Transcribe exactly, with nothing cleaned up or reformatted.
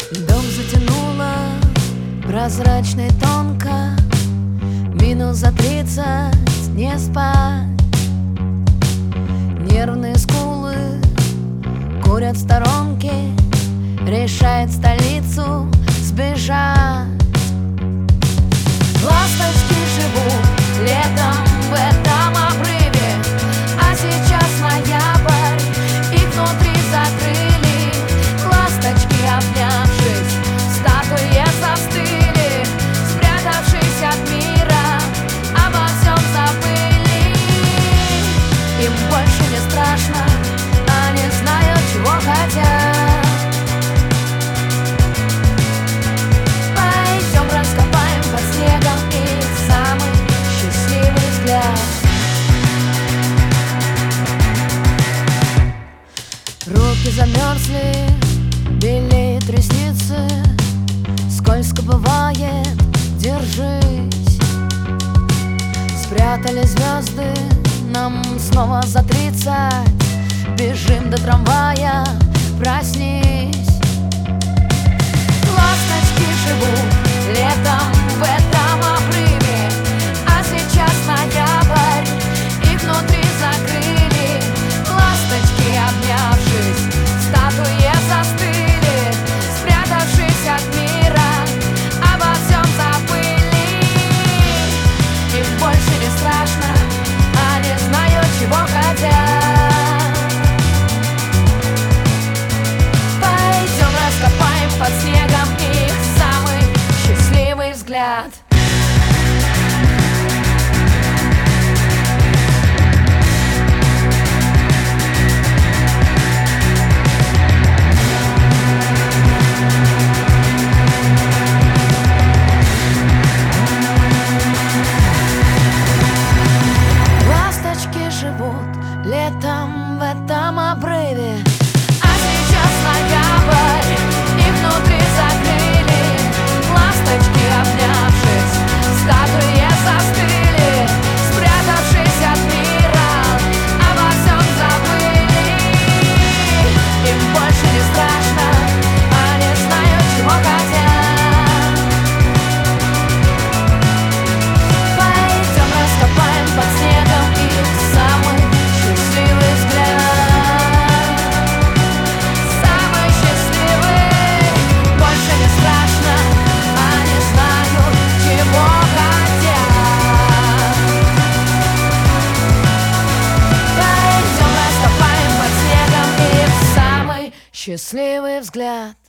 Дом затянуло прозрачной тонко, минус за тридцать, не спать. Нервные скулы курят в сторонке, решает столицу сбежать. Ласточки живут летом в этом обрыве, а сейчас ноябрь, их внутри закрыли. Ласточки, обнявшись, статуи застыли, спрятавшись от мира, обо всем забыли. Им больше не страшно, они знают, чего хотят. Пойдем раскопаем под снегом их самый счастливый взгляд. Руки замерзли, белеют ресницы, скользко бывает, держись. Спрятали звезды, нам снова за тридцать, бежим до трамвая, проснись. Ласточки живут летом в этом обрыве, а сейчас ноябрь, их внутри закрыли. Ласточки, обнявшись, статуи застыли, спрятавшись от мира, обо всем забыли. Им больше не страшно, они знают, чего хотят. Пойдем раскопаем под снегом их самый счастливый взгляд. Ласточки живут летом в этом обрыве, а сейчас ноябрь, их внутри закрыли. Ласточки, обнявшись, статуи застыли, спрятавшись от мира, обо всем забыли. Им больше не страшно, они знают, чего хотят. Пойдем раскопаем под снегом их самый счастливый взгляд. Самый счастливый, больше не страшно, они знают, чего хотят. Пойдем раскопаем под снегом их самый счастливый взгляд.